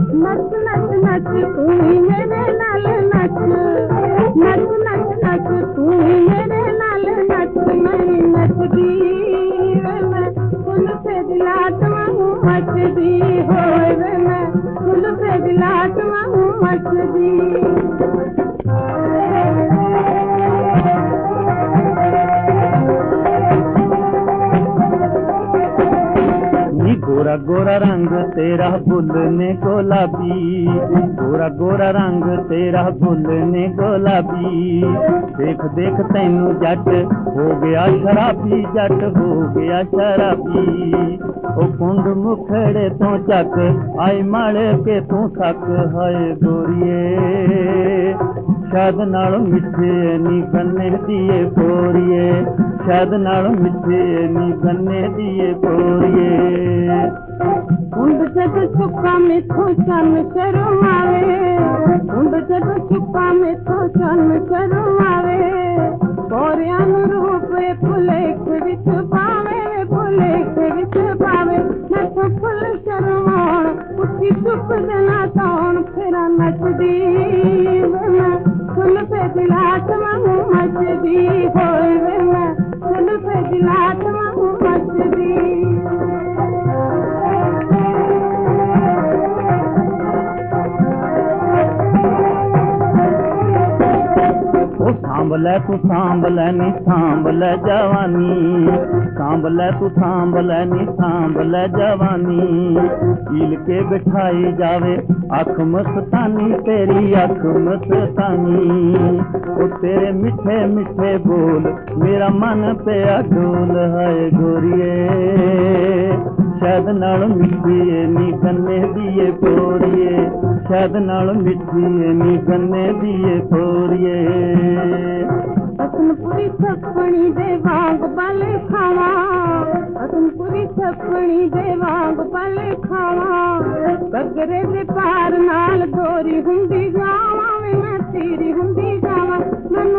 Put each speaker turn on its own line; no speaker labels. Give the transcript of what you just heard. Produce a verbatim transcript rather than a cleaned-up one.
नच नच नच तू ही मेरे नाल नच, नच नच नच तू ही मेरे नाल नच, मैं नचदी मैं कुल्फे दिलात वांगू मचदी होए वे मैं कुल्फे दिलात वांगू मचदी।
गोरा गोरा रंग तेरा बुल ने गुलाबी, गोरा गोरा रंग तेरा बुल ने गुलाबी, देख देख तैनू जट हो गया शराबी, जट हो गया शराबी। ओ कुंड मुखड़े तो चक आई माले के तू सक हाय गोरिए, शाद नालों मिठे नी गन्ने दिए पोरिए, शाद नालों मिठे नी गन्ने दिए पोरिए।
कुंड जद चुका मिठो चन शर्मावे, कुंड जद चुका मिठो चन शर्मावे, पोरियां नू रूप भुलेख विच पावे, भुलेख विच पावे। नथो फुल शर्माण उठी चुप जना तौण, फेरा नचदी मैं कुल्फे दिलात वांगू मचदी होए वे मैं कुल्फे दिलात वांगू मचदी।
सांभले तू सांभले नी सांभले जवानी, सांभले तू सांभले नी सांभले जवानी, कील के बिठाई जावे अख मस्तानी, तेरी अख मस्तानी। ओ तेरे मिठे मिठे बोल मेरा मन पे डोल है गोरिए, शायद नाल मिठी नी गन्ने दिए पोरिए, शायद नाल मिठी नी गन्ने दिए पोरिए।
हसनपुरी छपणी दे वांग बल खावा, हसनपुरी छपणी दे वांग बल खावा, गगरे दे पार नाल गोरी हुंदी जावा, मैं तेरी हुंदी जावा।